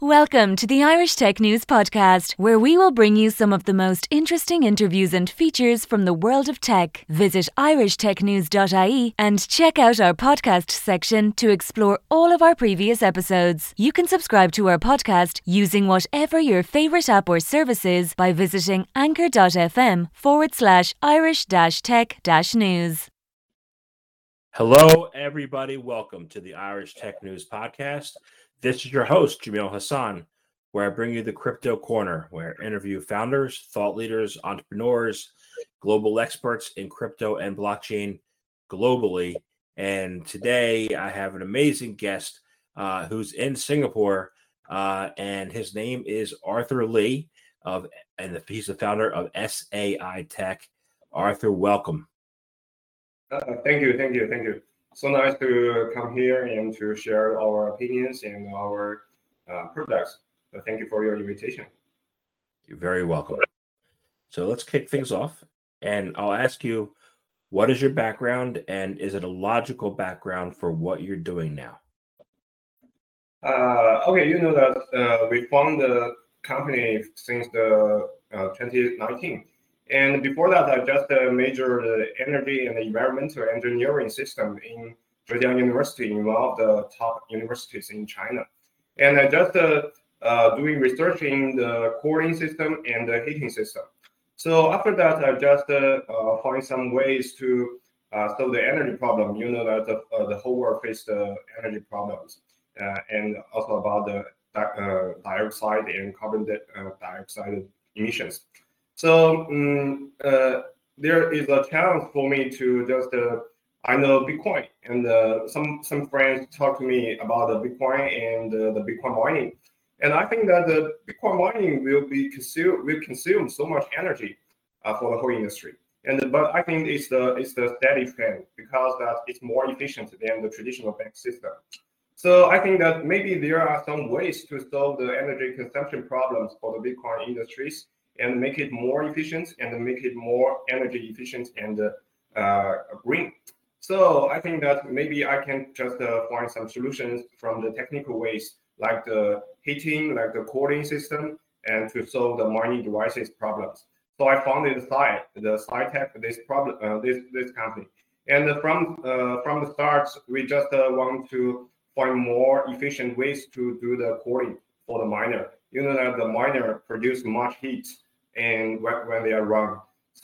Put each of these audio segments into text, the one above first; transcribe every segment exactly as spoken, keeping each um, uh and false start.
Welcome to the Irish Tech News Podcast, where we will bring you some of the most interesting interviews and features from the world of tech. Visit irish tech news dot I E and check out our podcast section to explore all of our previous episodes. You can subscribe to our podcast using whatever your favourite app or service is by visiting anchor.fm forward slash Irish dash tech dash news. Hello, everybody. Welcome to the Irish Tech News Podcast. This is your host, Jamil Hassan, where I bring you the Crypto Corner, where I interview founders, thought leaders, entrepreneurs, global experts in crypto and blockchain globally. And today I have an amazing guest uh, who's in Singapore, uh, and his name is Arthur Lee, of, and he's the founder of S A I Tech. Arthur, welcome. Uh, thank you, thank you, thank you. So nice to come here and to share our opinions and our uh, products. So thank you for your invitation. You're very welcome. So let's kick things off. And I'll ask you, what is your background, and is it a logical background for what you're doing now? Uh, okay, you know that uh, we found the company since the uh, twenty nineteen. And before that, I just uh, majored uh, energy and environmental engineering system in Zhejiang University, in one of the top universities in China. And I just uh, uh, doing research in the cooling system and the heating system. So after that, I just uh, uh, find some ways to uh, solve the energy problem. You know that the, uh, the whole world faces the energy problems, uh, and also about the uh, dioxide and carbon di- uh, dioxide emissions. So um, uh, there is a chance for me to just, uh, I know Bitcoin, and uh, some some friends talk to me about the Bitcoin and uh, the Bitcoin mining. And I think that the Bitcoin mining will be consume will consume so much energy uh, for the whole industry. And but I think it's the it's the steady trend, because that it's more efficient than the traditional bank system. So I think that maybe there are some ways to solve the energy consumption problems for the Bitcoin industries, and make it more efficient and make it more energy efficient and uh, uh, green. So I think that maybe I can just uh, find some solutions from the technical ways, like the heating, like the cooling system, and to solve the mining devices problems. So I founded Sci, the SciTech, this problem, uh, this this company. And from uh, from the start, we just uh, want to find more efficient ways to do the cooling for the miner. You know that the miner produce much heat and when, when they are run.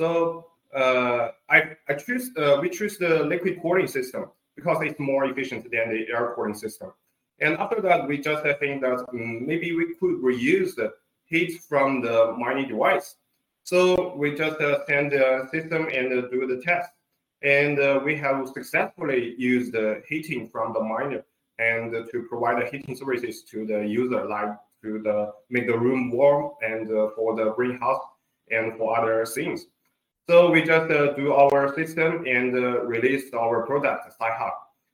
So uh, I I choose uh, we choose the liquid cooling system because it's more efficient than the air cooling system. And after that, we just uh, think that um, maybe we could reuse the heat from the mining device. So we just uh, send the system and uh, do the test. And uh, we have successfully used the heating from the miner and uh, to provide the heating services to the user, like to the make the room warm and uh, for the greenhouse and for other things. So we just uh, do our system and uh, release our product, Sci-Hub.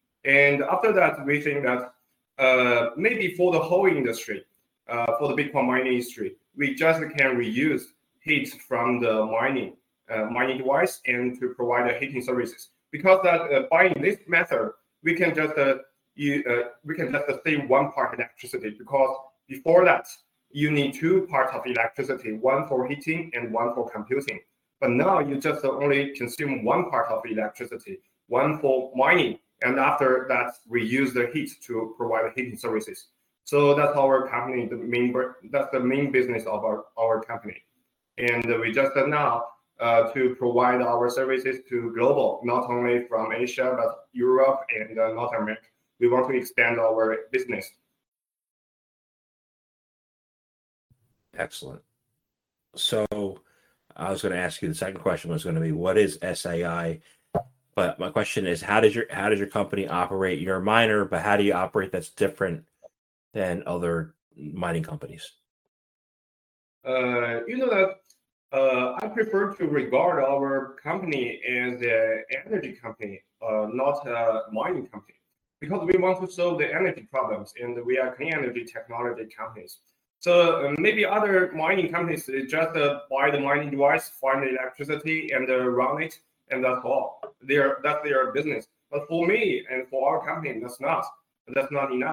And after that, we think that uh, maybe for the whole industry, uh, for the Bitcoin mining industry, we just can reuse heat from the mining uh, mining device and to provide the heating services. Because that uh, by this method, we can just uh, you, uh, we can just uh, save one part electricity, because before that, you need two parts of electricity, one for heating and one for computing. But now you just only consume one part of electricity, one for mining, and after that, we use the heat to provide heating services. So that's our company, the main, that's the main business of our, our company. And we just now uh, to provide our services to global, not only from Asia, but Europe and uh, North America. We want to expand our business. Excellent. So I was going to ask you, the second question was going to be, what is S A I? But my question is, how does your how does your company operate? You're a miner, but how do you operate that's different than other mining companies? Uh, you know that uh, I prefer to regard our company as an energy company, uh, not a mining company, because we want to solve the energy problems, and we are clean energy technology companies. So uh, maybe other mining companies just uh, buy the mining device, find the electricity, and uh, run it, and that's all. They're, that's their business. But for me and for our company, that's not. That's not enough.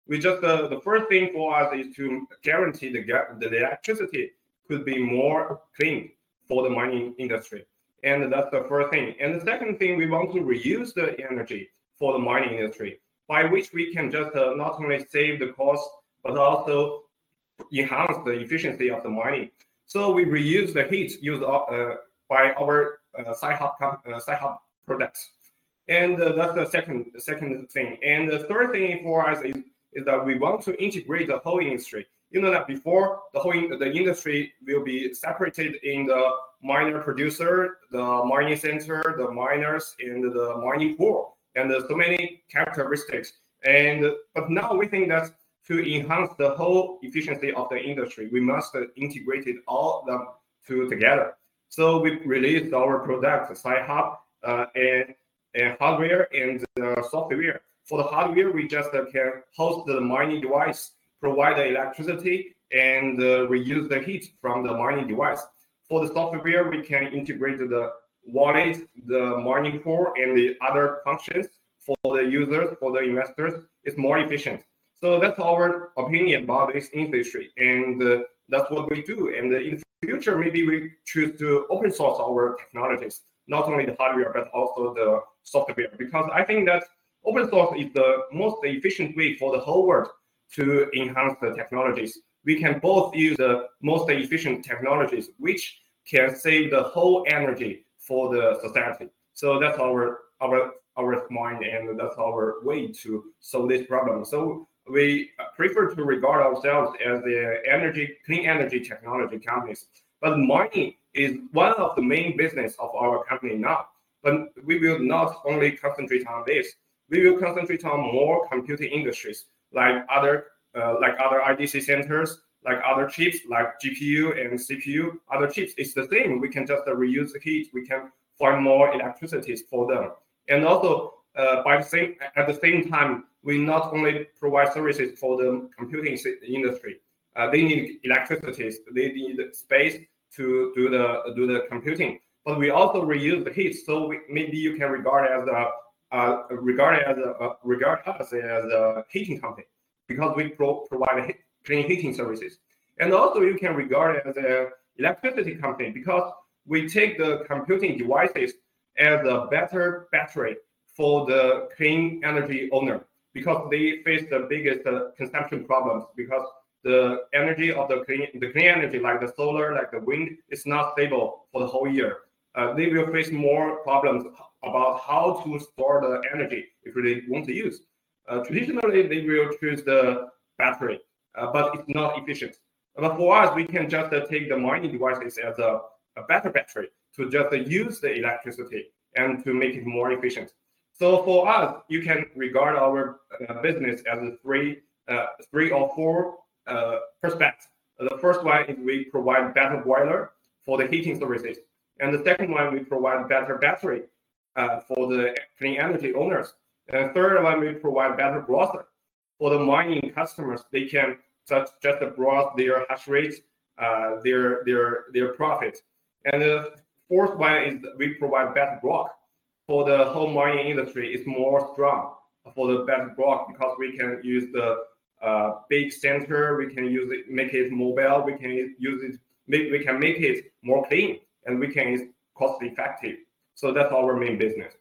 we just uh, the first thing for us is to guarantee the, the electricity could be more clean for the mining industry. And that's the first thing. And the second thing, we want to reuse the energy for the mining industry, by which we can just uh, not only save the cost, but also enhance the efficiency of the mining. So we reuse the heat used uh, by our uh, Sci-Hub uh, Sci-Hub products. And uh, that's the second, the second thing. And the third thing for us is, is that we want to integrate the whole industry. You know that before the whole in, the industry will be separated in the miner producer, the mining center, the miners, and the mining pool, and there's so many characteristics. And but now we think that to enhance the whole efficiency of the industry, we must integrate it all of them to together. So we released our product, Sci-Hub, uh, and, and hardware and uh, software. For the hardware, we just uh, can host the mining device, provide the electricity, and uh, reuse the heat from the mining device. For the software, we can integrate the wallet, the mining pool, and the other functions for the users, for the investors. It's more efficient. So that's our opinion about this industry, and uh, that's what we do. And uh, in the future, maybe we choose to open source our technologies, not only the hardware, but also the software, because I think that open source is the most efficient way for the whole world to enhance the technologies. We can both use the most efficient technologies, which can save the whole energy for the society. So that's our our our mind, and that's our way to solve this problem. So we prefer to regard ourselves as the energy, clean energy technology companies. But mining is one of the main business of our company now. But we will not only concentrate on this. We will concentrate on more computing industries, like other uh, like other I D C centers, like other chips, like G P U and C P U. Other chips, it's the same. We can just uh, reuse the heat. We can find more electricity for them. And also, uh, by the same at the same time, we not only provide services for the computing industry. Uh, they need electricity. They need space to do the do the computing. But we also reuse the heat. So we, maybe you can regard as a uh, regard as a, uh, regard us as a heating company, because we pro provide heat, clean heating services. And also you can regard it as an electricity company, because we take the computing devices as a better battery for the clean energy owner, because they face the biggest uh, consumption problems, because the energy of the clean, the clean energy, like the solar, like the wind, is not stable for the whole year. Uh, they will face more problems about how to store the energy if they want to use. Uh, traditionally, they will choose the battery, uh, but it's not efficient. But for us, we can just uh, take the mining devices as a, a better battery to just uh, use the electricity and to make it more efficient. So for us, you can regard our uh, business as a three, uh, three or four uh, perspectives. The first one is we provide better boiler for the heating services. And the second one, we provide better battery uh, for the clean energy owners. And the third one, we provide better browser for the mining customers. They can just, just browse their hash rate, uh, their their their profit. And the fourth one is we provide better block for the whole mining industry. It's more strong for the better block, because we can use the uh, big center. We can use it, make it mobile. We can use it. Make, we can make it more clean, and we can use cost effective. So that's our main business.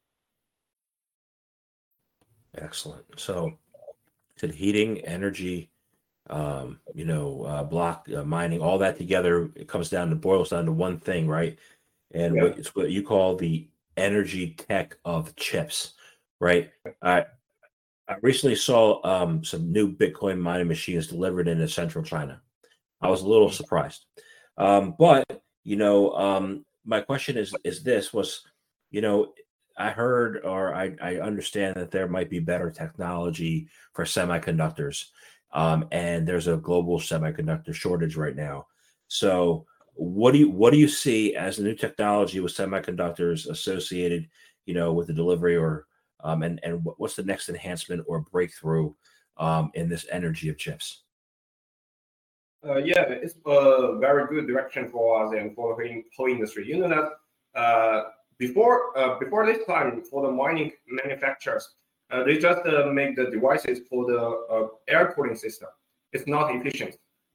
Excellent. So, to heating, energy, um, you know, uh, block uh, mining, all that together, it comes down to boils down to one thing, right? And yeah. what, it's what you call the energy tech of chips, right? I I recently saw um, some new Bitcoin mining machines delivered into central China. I was a little surprised, um, but you know, um, my question is is this was, you know. I heard or I, I understand that there might be better technology for semiconductors, um, and there's a global semiconductor shortage right now. So what do you what do you see as the new technology with semiconductors associated, you know, with the delivery, or um, and and what's the next enhancement or breakthrough um, in this energy of chips? Uh, yeah, it's a very good direction for us and for the whole industry. You know that. Uh, Before uh, before this time, for the mining manufacturers, Uh, they just uh, make the devices for the uh, air cooling system. It's not efficient.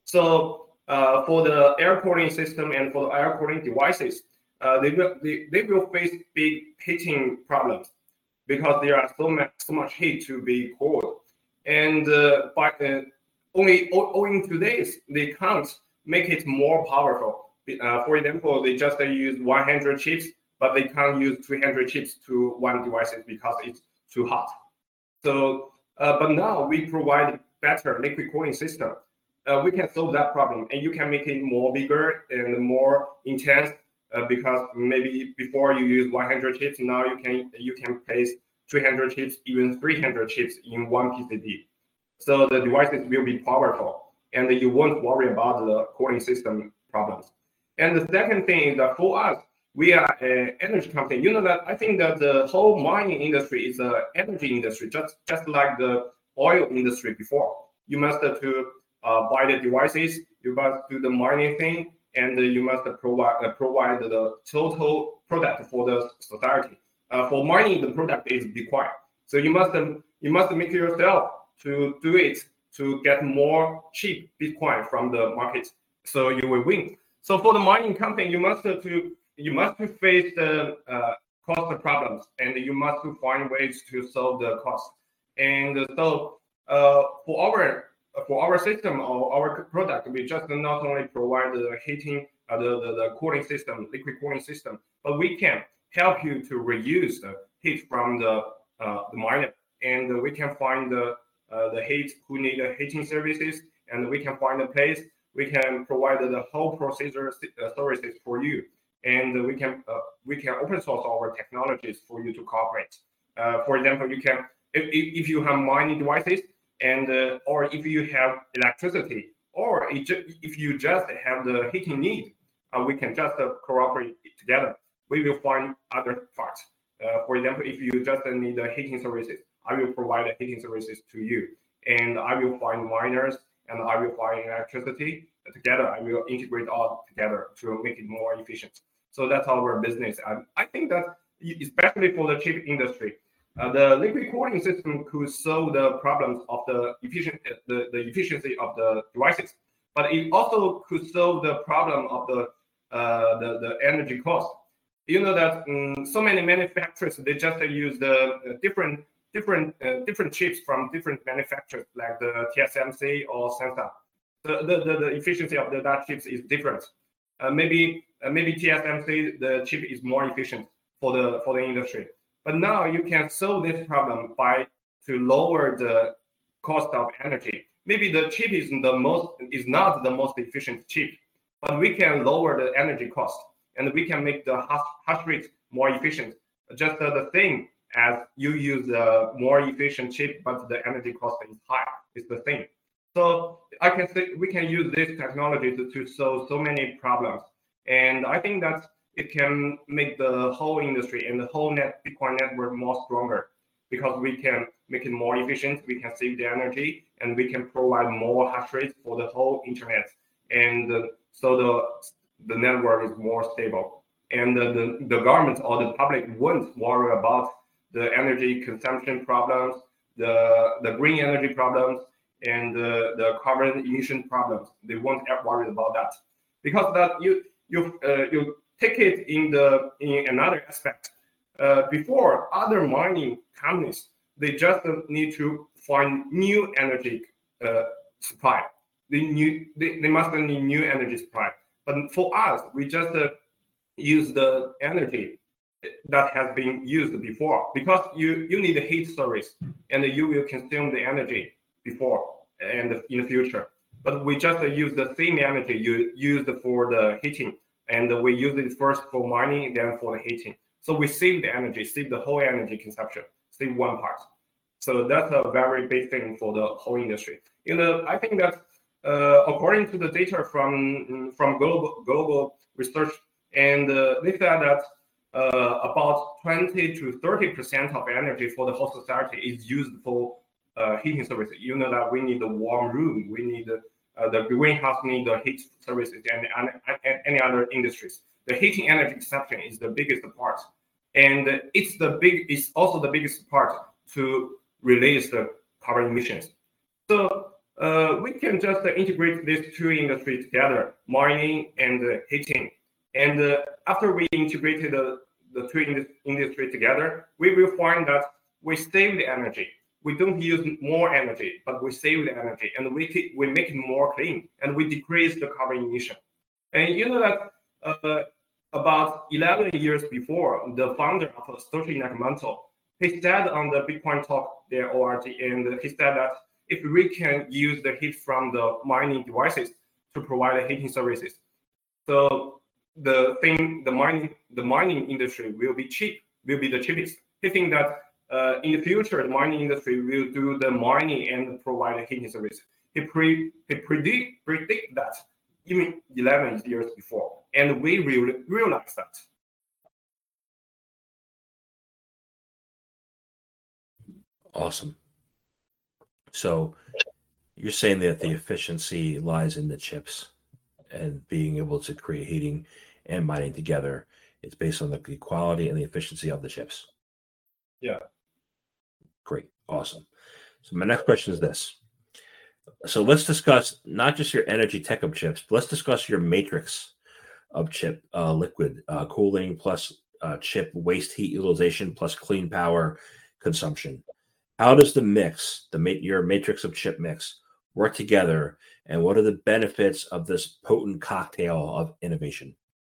So uh, for the air cooling system and for the air cooling devices, uh, they will they, they will face big heating problems because there are so much so much heat to be cooled, and uh, by uh, only owing to this, they can't make it more powerful. Uh, for example, they just uh, use one hundred chips, but they can't use three hundred chips to one device because it's too hot. So, uh, but now we provide better liquid cooling system. Uh, we can solve that problem, and you can make it more bigger and more intense. Uh, because maybe before you use one hundred chips, now you can you can place three hundred chips, even three hundred chips in one P C B. So the devices will be powerful, and you won't worry about the cooling system problems. And the second thing is that for us, we are an energy company. You know that I think that the whole mining industry is an energy industry, just just like the oil industry before. You must uh, to uh, buy the devices, you must do the mining thing, and you must provide uh, provide the total product for the society. Uh, for mining, the product is Bitcoin, so you must um, you must make it yourself to do it to get more cheap Bitcoin from the market, so you will win. So for the mining company, you must uh, to you must to face the uh, cost problems, and you must to find ways to solve the cost. And so uh, for our For our system or our product, we just not only provide the heating, uh, the, the, the cooling system, liquid cooling system, but we can help you to reuse the heat from the, uh, the miner. And we can find the, uh, the heat who need the heating services, and we can find a place. We can provide the whole procedure uh, services for you. And we can uh, we can open source our technologies for you to cooperate. Uh, for example, you can, if, if you have mining devices, and uh, or if you have electricity, or if you just have the heating need, uh, we can just uh, cooperate together. We will find other parts. Uh, for example, if you just need the heating services, I will provide the heating services to you, and I will find miners, and I will find electricity. Together, I will integrate all together to make it more efficient. So that's our business. And I think that especially for the chip industry, Uh, the liquid cooling system could solve the problems of the efficient the, the efficiency of the devices, but it also could solve the problem of the uh, the, the energy cost. You know that um, so many manufacturers, they just uh, use the uh, different different uh, different chips from different manufacturers like the T S M C or Samsung. The the, the, the efficiency of the, that chips is different. Uh, maybe uh, maybe T S M C, the chip is more efficient for the for the industry. But now you can solve this problem by to lower the cost of energy. Maybe the chip is the most is not the most efficient chip, but we can lower the energy cost, and we can make the hash, hash rate more efficient. Just uh, the same as you use a more efficient chip, but the energy cost is high. It's the same. So I can say we can use this technology to, to solve so many problems, and I think that it can make the whole industry and the whole net Bitcoin network more stronger, because we can make it more efficient, we can save the energy, and we can provide more hash rate for the whole internet. And uh, so the the network is more stable. And uh, the, the government or the public won't worry about the energy consumption problems, the, the green energy problems, and uh, the carbon emission problems. They won't worry about that. Because that you you uh, you take it in the in another aspect. Uh, before, other mining companies, they just need to find new energy uh, supply. They new they, they must need new energy supply. But for us, we just uh, use the energy that has been used before, because you you need a heat service, and you will consume the energy before and in the future. But we just uh, use the same energy you used for the heating. And we use it first for mining, then for the heating. So we save the energy, save the whole energy consumption, save one part. So that's a very big thing for the whole industry. You know, I think that uh, according to the data from from global global research, and uh, they said that uh, about twenty to thirty percent of energy for the whole society is used for uh, heating services. You know that we need a warm room, we need a Uh, the greenhouse need the heat services and, and, and any other industries. The heating energy consumption is the biggest part, and it's the big. It's also the biggest part to release the carbon emissions. So uh, we can just uh, integrate these two industries together, mining and uh, heating. And uh, after we integrated the, the two ind industries together, we will find that we save the energy. We don't use more energy, but we save the energy, and we, we make it more clean, and we decrease the carbon emission. And you know that uh, about eleven years before, the founder of Satoshi Nakamoto, he said on the Bitcoin Talk there, O R G, and he said that if we can use the heat from the mining devices to provide the heating services, so the thing, the mining, the mining industry will be cheap, will be the cheapest. He think that uh, in the future, the mining industry will do the mining and provide the heating service. He pre, he predict predict that even eleven years before, and we really realize that. Awesome. So you're saying that the efficiency lies in the chips and being able to create heating and mining together. It's based on the quality and the efficiency of the chips. Yeah. Great. Awesome. So my next question is this. So let's discuss not just your energy tech of chips, but let's discuss your matrix of chip uh, liquid uh, cooling plus uh, chip waste heat utilization plus clean power consumption. How does the mix, the your matrix of chip mix, work together, and what are the benefits of this potent cocktail of innovation?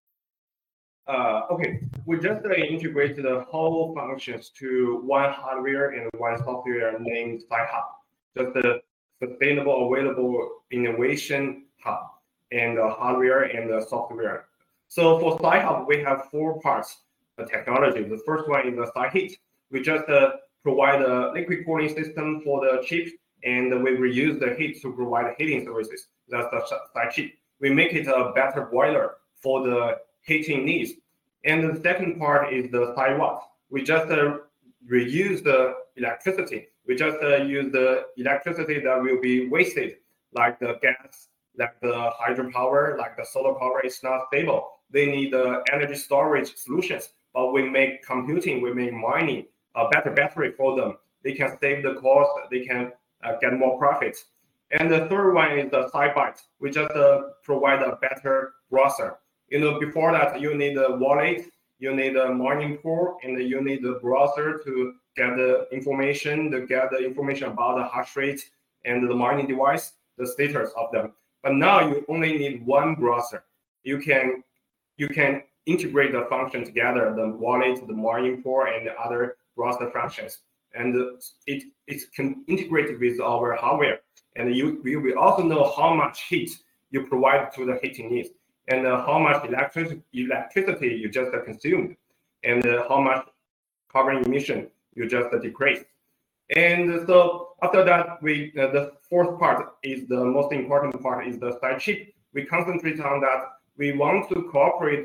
Uh, okay, we just uh, integrated the whole functions to one hardware and one software named Sci-Hub, just the sustainable available innovation hub, and the hardware and the software. So for Sci-Hub, we have four parts of technology. The first one is the Sci-Heat. We just uh, provide a liquid cooling system for the chip, and we reuse the heat to provide heating services. That's the Sci-Chip. We make it a better boiler for the heating needs. And the second part is the Sci-Watt. We just uh, reuse the electricity. We just uh, use the electricity that will be wasted, like the gas, like the hydropower, like the solar power is not stable. They need the uh, energy storage solutions, but we make computing, we make mining, a better battery for them. They can save the cost, they can uh, get more profits. And the third one is the Sci-Byte. We just uh, provide a better browser. You know, before that, you need a wallet, you need a mining pool, and you need a browser to get the information, to get the information about the hash rate and the mining device, the status of them. But now you only need one browser. You can you can integrate the function together, the wallet, the mining pool, and the other browser functions. And it it can integrate with our hardware. And you, you will also know how much heat you provide to the heating needs, and uh, how much electric, electricity you just uh, consumed, and uh, how much carbon emission you just uh, decreased. And so after that, we uh, the fourth part is the most important part is the Sci-Chip. We concentrate on that. We want to cooperate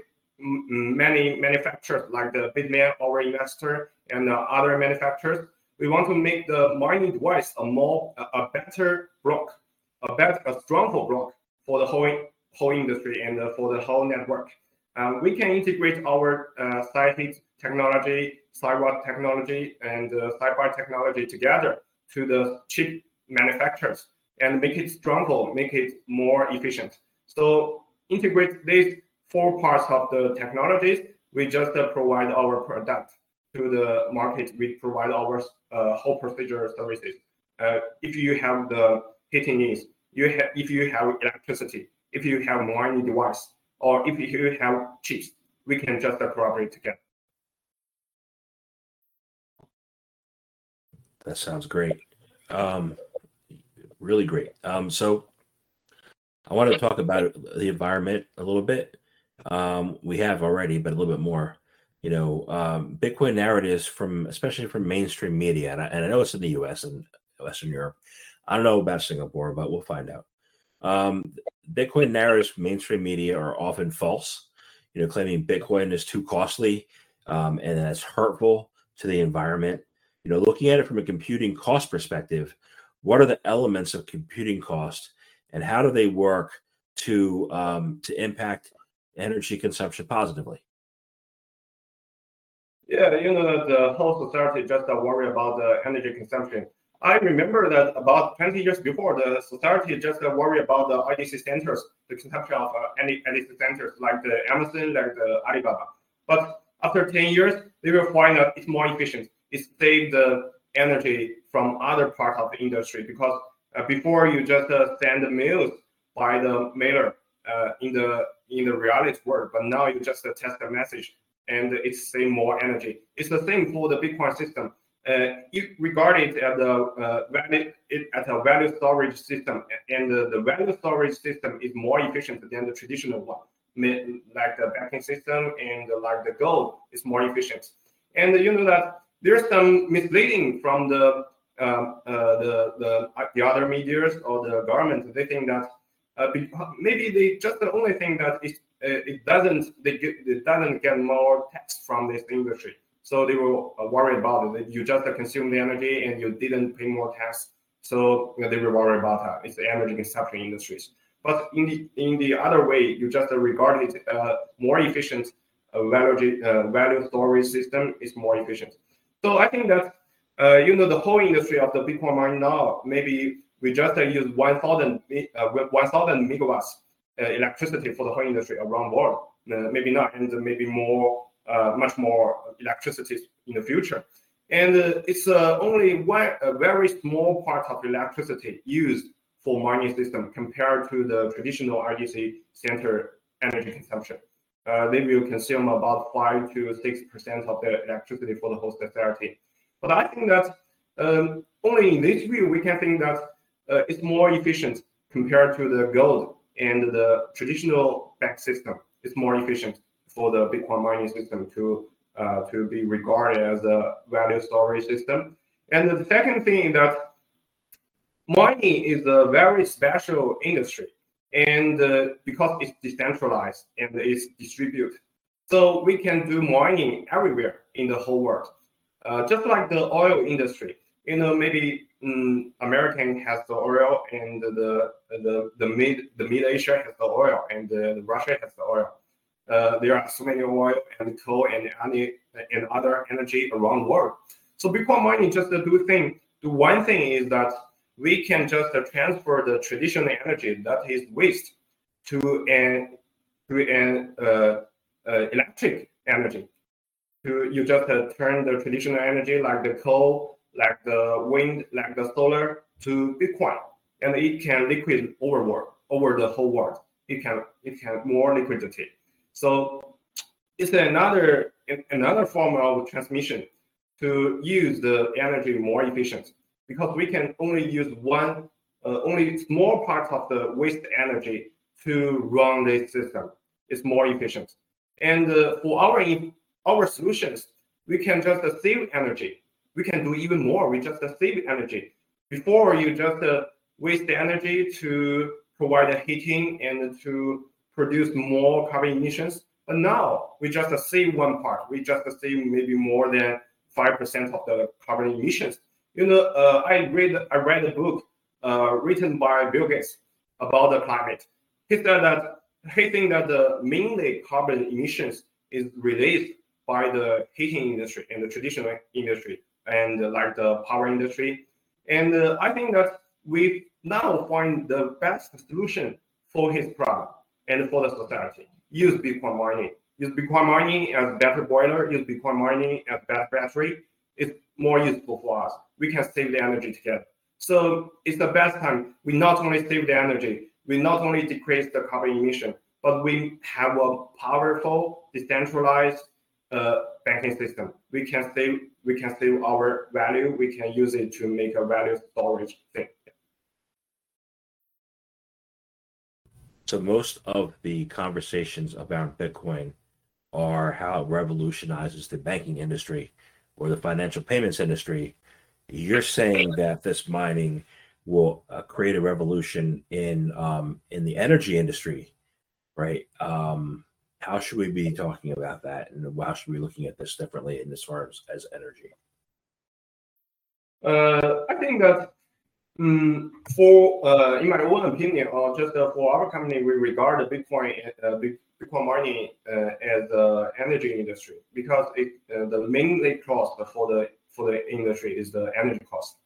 many manufacturers like the Bitmain, our investor, and uh, other manufacturers. We want to make the mining device a more a better block, a better a stronger block for the whole whole industry and uh, for the whole network. Um, we can integrate our uh, Sci-Heat technology, Sci-Watt technology, and uh, Sci-Byte technology together to the chip manufacturers and make it stronger, make it more efficient. So integrate these four parts of the technologies. We just uh, provide our product to the market. We provide our uh, whole procedure services. Uh, if you have the heating needs, you have if you have electricity, if you have mining device, or if you have chips, we can just uh, collaborate together. That sounds great. Um, really great. Um, so I want to talk about the environment a little bit. Um, we have already, but a little bit more. You know, um, Bitcoin narratives from, especially from mainstream media, and I, and I know it's in the U S and Western Europe. I don't know about Singapore, but we'll find out. Um, Bitcoin narratives from mainstream media are often false. You know, claiming Bitcoin is too costly um, and that's hurtful to the environment. You know, looking at it from a computing cost perspective, what are the elements of computing cost, and how do they work to um, to impact energy consumption positively? Yeah, you know that the whole society just uh, worry about the energy consumption. I remember that about twenty years before, the society just uh, worry about the I D C centers, the consumption of uh, any I D C centers like the Amazon, like the Alibaba. But after ten years, they will find that it's more efficient. It saves the energy from other parts of the industry because uh, before you just uh, send the mails by the mailer uh, in the in the reality world, but now you just uh, test the message and it's save more energy. It's the same for the Bitcoin system. Uh, you regard it as a uh, value it as a value storage system, and uh, the value storage system is more efficient than the traditional one, like the banking system and uh, like the gold is more efficient. And uh, you know that there's some misleading from the um, uh, the the the other medias or the government. They think that uh, maybe they just the only thing that is uh, it doesn't they get it doesn't get more tax from this industry. So they were uh, worried about it. You just uh, consume the energy and you didn't pay more tax. So you know, they were worried about uh, it's the energy consumption industries. But in the in the other way, you just uh, regard it uh, more efficient. Uh, value uh, value storage system is more efficient. So I think that uh, you know the whole industry of the Bitcoin mining now, maybe we just uh, use one thousand uh, one thousand megawatts uh, electricity for the whole industry around the world. Uh, maybe not, and maybe more. Uh, much more electricity in the future. And uh, it's uh, only one, a very small part of electricity used for mining system compared to the traditional R D C center energy consumption. Uh, they will consume about five to six percent of the electricity for the whole society. But I think that um, only in this view, we can think that uh, it's more efficient compared to the gold and the traditional bank system. It's more efficient for the Bitcoin mining system to uh, to be regarded as a value storage system. And the second thing is that mining is a very special industry, and uh, because it's decentralized and it's distributed, so we can do mining everywhere in the whole world. Uh, just like the oil industry, you know, maybe um, American has the oil, and the the the mid the mid Asia has the oil, and uh, Russia has the oil. Uh, there are so many oil and coal and any and other energy around the world. So Bitcoin mining just to do thing. The one thing is that we can just uh, transfer the traditional energy that is waste to an to an uh, uh, electric energy. To you just uh, turn the traditional energy like the coal, like the wind, like the solar to Bitcoin, and it can liquid over world over the whole world. It can it can more liquidity. So it's another another form of transmission to use the energy more efficient, because we can only use one uh, only small part of the waste energy to run this system. It's more efficient. And uh, for our our solutions, we can just uh, save energy. We can do even more. We just uh, save energy. Before you just uh, waste the energy to provide the heating and to produce more carbon emissions. But now we just uh, save one part. We just uh, save maybe more than five percent of the carbon emissions. You know, uh, I read I read a book uh, written by Bill Gates about the climate. He said that he thinks that the mainly carbon emissions is released by the heating industry and the traditional industry, and uh, like the power industry. And uh, I think that we now find the best solution for his problem and for the society. Use Bitcoin mining. Use Bitcoin mining as better boiler. Use Bitcoin mining as better battery. It's more useful for us. We can save the energy together. So it's the best time. We not only save the energy, we not only decrease the carbon emission, but we have a powerful, decentralized uh, banking system. We can save. We can save our value. We can use it to make a value storage thing. So most of the conversations about Bitcoin are how it revolutionizes the banking industry or the financial payments industry. You're saying that this mining will uh, create a revolution in um, in the energy industry, right? Um, how should we be talking about that, and how should we be looking at this differently in as far as, as energy? Uh, I think that Mm, for uh, in my own opinion, or just uh, for our company, we regard the Bitcoin uh, Bitcoin mining uh, as the energy industry because it uh, the mainly cost for the for the industry is the energy cost,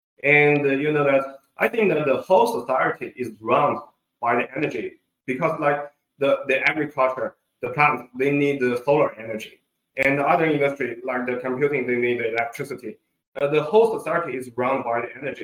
and uh, you know that I think that the whole society is run by the energy because like the the agriculture, the plants they need the solar energy, and the other industry like the computing they need the electricity. Uh, the whole society is run by the energy.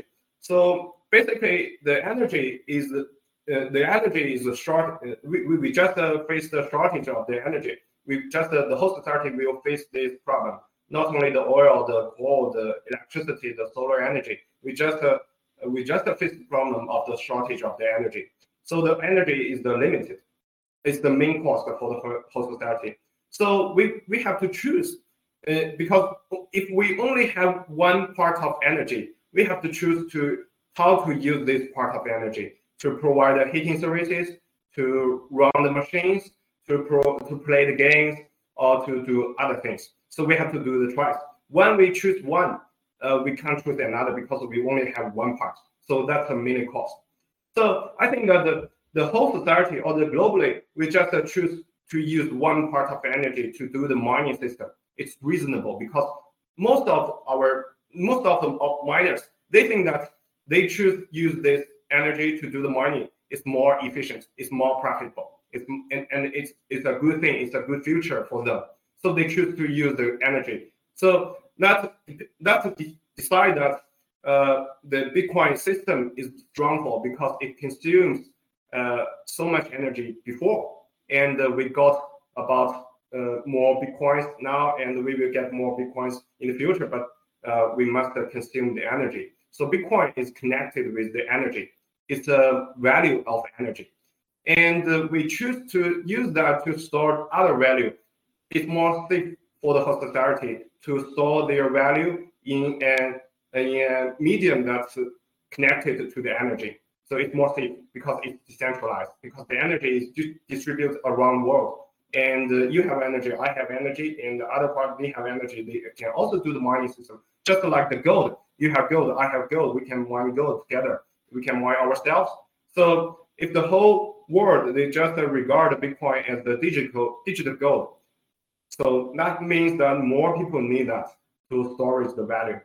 So basically, the energy is uh, the energy is a short. Uh, we, we we just uh, face the shortage of the energy. We just uh, the whole society will face this problem. Not only the oil, the coal, the electricity, the solar energy. We just uh, we just uh, face the problem of the shortage of the energy. So the energy is the limited. It's the main cost for the whole society. So we we have to choose uh, because if we only have one part of energy, we have to choose to how to use this part of energy to provide the heating services, to run the machines, to pro, to play the games, or to do other things. So we have to do the choice. When we choose one, uh, we can't choose another because we only have one part. So that's a mini cost. So I think that the, the whole society or the globally, we just uh, choose to use one part of energy to do the mining system. It's reasonable because most of our most of the of miners, they think that they choose use this energy to do the mining. It's more efficient. It's more profitable. It's and, and it's it's a good thing. It's a good future for them. So they choose to use the energy. So that that's decide that uh, the Bitcoin system is strong for because it consumes uh, so much energy before, and uh, we got about uh, more Bitcoins now, and we will get more Bitcoins in the future. But Uh, we must uh, consume the energy. So Bitcoin is connected with the energy. It's a value of energy. And uh, we choose to use that to store other value. It's more safe for the whole society to store their value in a, in a medium that's connected to the energy. So it's more safe because it's decentralized, because the energy is distributed around the world. And uh, you have energy, I have energy, and the other part, they have energy. They can also do the mining system. Just like the gold, you have gold, I have gold, we can mine gold together. We can mine ourselves. So if the whole world, they just uh, regard Bitcoin as the digital digital gold. So that means that more people need that to storage the value.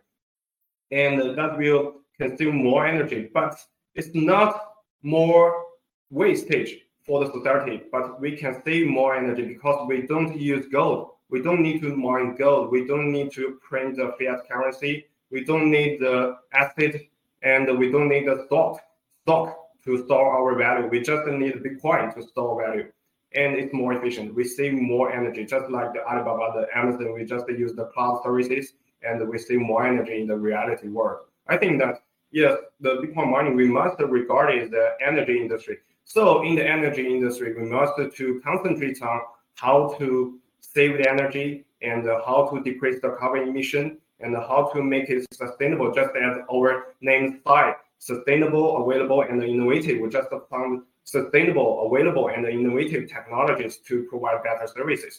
And uh, that will consume more energy, but it's not more wastage for the society, but we can save more energy because we don't use gold. We don't need to mine gold. We don't need to print the fiat currency. We don't need the asset, and we don't need the stock stock to store our value. We just need Bitcoin to store value, and it's more efficient. We save more energy, just like the Alibaba, the Amazon. We just use the cloud services, and we save more energy in the reality world. I think that yes, the Bitcoin mining we must regard it as the energy industry. So in the energy industry, we must to concentrate on how to save the energy and uh, how to decrease the carbon emission and how to make it sustainable, just as our name implies, sustainable, available, and innovative. We just found sustainable, available, and innovative technologies to provide better services.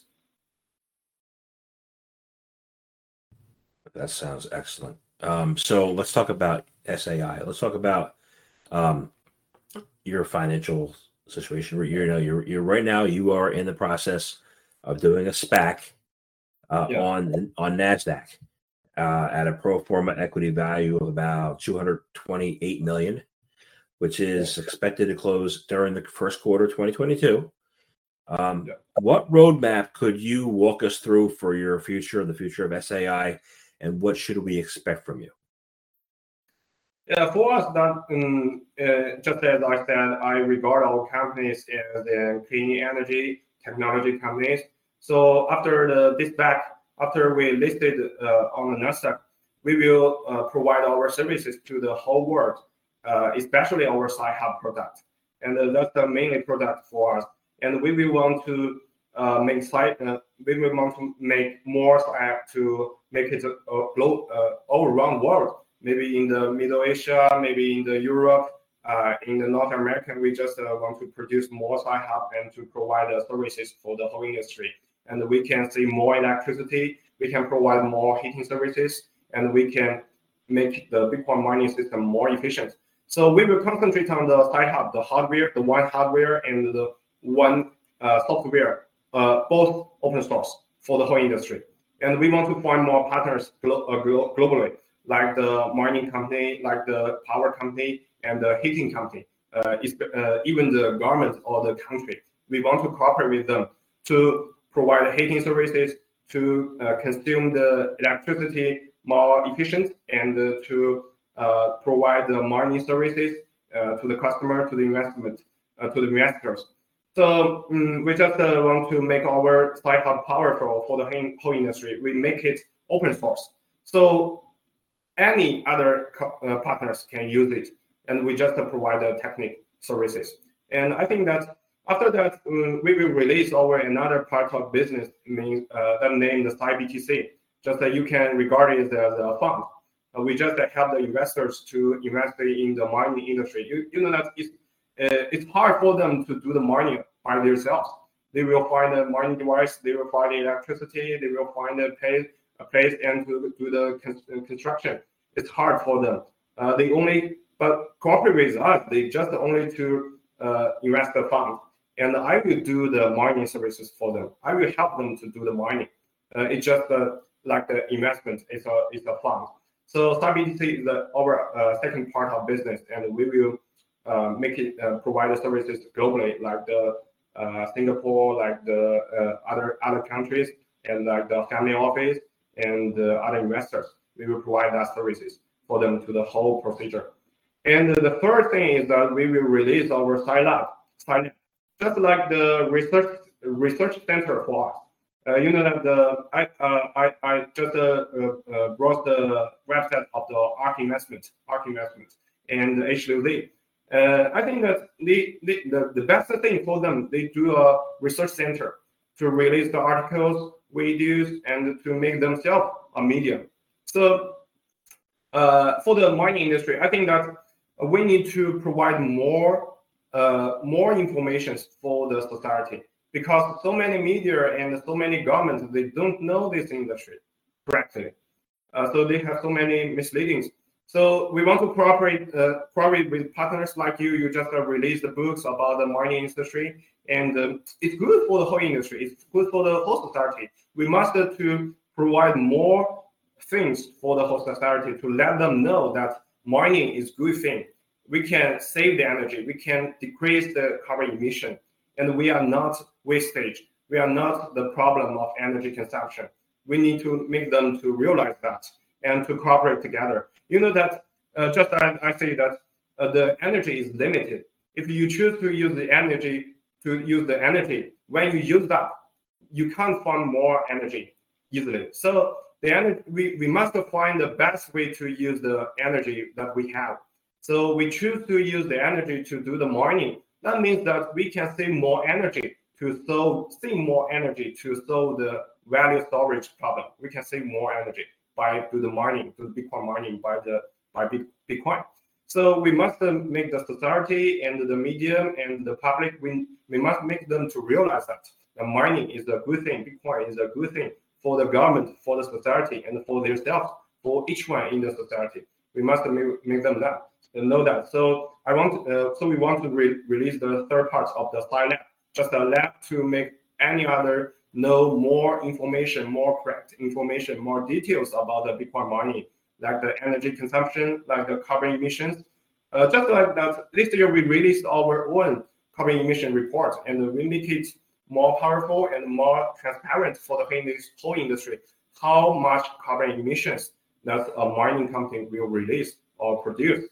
That sounds excellent. Um, so let's talk about S A I. Let's talk about um, your financial situation. You know, you're you're right now. You are in the process of doing a SPAC uh, yeah. on on NASDAQ uh, at a pro forma equity value of about two hundred twenty-eight million dollars, which is yeah. expected to close during the first quarter of twenty twenty-two. Um, yeah. What roadmap could you walk us through for your future, the future of S A I, and what should we expect from you? Yeah, for us, that um, uh, just as I said, I regard our companies as uh, clean energy technology companies. So after the this back, after we listed uh, on the Nasdaq, we will uh, provide our services to the whole world, uh, especially our Sci-Hub product, and uh, that's the main product for us. And we will want to uh, make site, uh, we will want to make more Sci-Hub to make it a, a global, uh, all around world. Maybe in the Middle Asia, maybe in the Europe, uh, in the North America, we just uh, want to produce more Sci-Hub and to provide uh, services for the whole industry. And we can see more electricity, we can provide more heating services, and we can make the Bitcoin mining system more efficient. So we will concentrate on the Sci-Hub, the hardware, the one hardware and the one uh, software, uh, both open source for the whole industry. And we want to find more partners glo uh, glo globally, like the mining company, like the power company, and the heating company, uh, uh, even the government or the country. We want to cooperate with them to provide heating services, to uh, consume the electricity more efficient, and uh, to uh, provide the mining services uh, to the customer, to the investment, uh, to the investors. So um, we just uh, want to make our Sci-Hub powerful for the whole industry. We make it open source, so any other uh, partners can use it, and we just uh, provide the technical services. And I think that after that, um, we will release our another part of business, means uh, that named the SciBTC. Just that you can regard it as a fund. Uh, we just uh, help the investors to invest in the mining industry. You, you know that it's, uh, it's hard for them to do the mining by themselves. They will find a mining device, they will find the electricity, they will find a place, a place and to do the con construction. It's hard for them. Uh, they only, but cooperate with us, they just only to uh, invest the fund. And I will do the mining services for them. I will help them to do the mining. Uh, it's just uh, like the investment, it's a, it's a fund. So SciBTC is the, our uh, second part of business, and we will uh, make it uh, provide the services globally, like the uh, Singapore, like the uh, other other countries, and like the family office and uh, other investors. We will provide that services for them to the whole procedure. And the third thing is that we will release our Scilab, Scilab, just like the research research center for us. Uh, you know that the I uh, I I just uh, uh, brought the website of the ARK Investment, ARK Investment, and H L Z. Uh, I think that the, the the the best thing for them, they do a research center to release the articles, videos, and to make themselves a medium. So uh, for the mining industry, I think that we need to provide more uh, more information for the society, because so many media and so many governments, they don't know this industry correctly. Uh, so they have so many misleadings. So we want to cooperate uh, cooperate with partners like you. You just uh, release the books about the mining industry, and um, it's good for the whole industry. It's good for the whole society. We must uh, to provide more things for the whole society to let them know that mining is good thing. We can save the energy. We can decrease the carbon emission, and we are not wastage. We are not the problem of energy consumption. We need to make them to realize that and to cooperate together. You know that uh, just I, I say that uh, the energy is limited. If you choose to use the energy to use the energy, when you use that, you can't find more energy easily. So the energy, we, we must find the best way to use the energy that we have. So we choose to use the energy to do the mining. That means that we can save more energy to solve, save more energy to solve the value storage problem. We can save more energy by do the mining, do the Bitcoin mining by the by Bitcoin. So we must uh, make the society and the media and the public, we, we must make them to realize that the mining is a good thing, Bitcoin is a good thing for the government, for the society, and for themselves, for each one in the society. We must make, make them that, know that. So I want, uh, so we want to re release the third part of the Scilab, just a lab to make any other know more information, more correct information, more details about the Bitcoin mining, like the energy consumption, like the carbon emissions. Uh, just like that, this year we released our own carbon emission report, and we make it more powerful and more transparent for the whole industry, how much carbon emissions that a mining company will release or produce.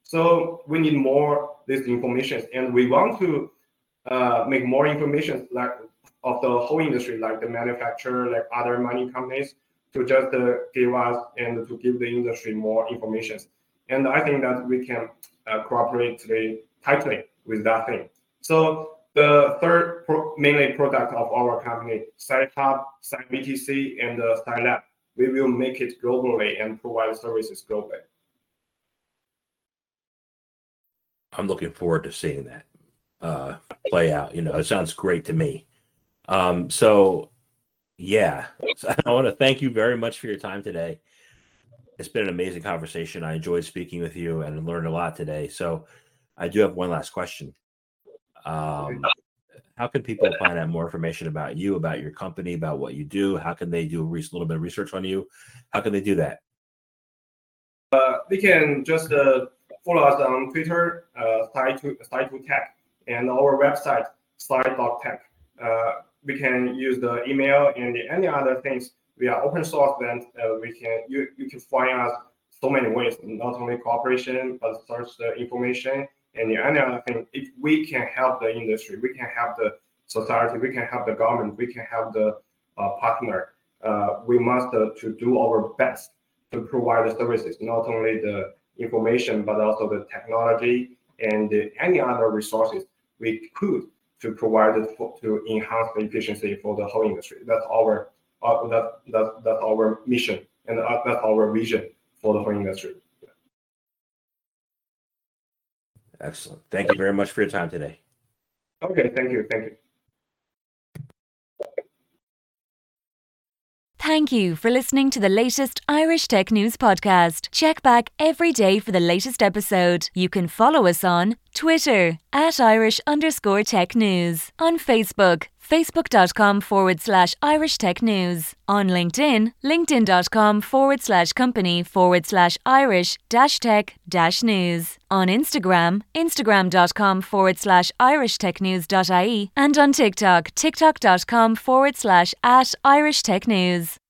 So we need more this information, and we want to uh, make more information like of the whole industry, like the manufacturer, like other mining companies, to just uh, give us and to give the industry more information. And I think that we can uh, cooperate today tightly with that thing. So the third pro mainly product of our company, Sci-Hub, SciBTC, and the Scilab, we will make it globally and provide services globally. I'm looking forward to seeing that uh, play out. You know, it sounds great to me. Um, so, yeah, so I want to thank you very much for your time today. It's been an amazing conversation. I enjoyed speaking with you and learned a lot today. So I do have one last question. Um, how can people find out more information about you, about your company, about what you do? How can they do a little bit of research on you? How can they do that? Uh, they can just uh, follow us on Twitter, uh, Side to Tech, and our website, side dot tech. Uh, we can use the email and the, any other things. We are open source, and uh, we can you you can find us so many ways. Not only cooperation, but search the information and the any other thing. If we can help the industry, we can help the society, we can help the government, we can help the uh, partner. Uh, we must uh, to do our best to provide the services, not only the information, but also the technology and the, any other resources we could to provide it for, to enhance the efficiency for the whole industry. That's our uh, that, that that's our mission, and uh, that's our vision for the whole industry. Excellent. Thank you very much for your time today. Okay, thank you, thank you. Thank you for listening to the latest Irish Tech News podcast. Check back every day for the latest episode. You can follow us on Twitter at Irish underscore Tech News, on Facebook, facebook.com forward slash Irish Tech News, on LinkedIn, linkedin.com forward slash company forward slash Irish dash tech dash news, on Instagram, instagram.com forward slash Irish Tech News dot I E, and on TikTok, tiktok.com forward slash at Irish Tech News.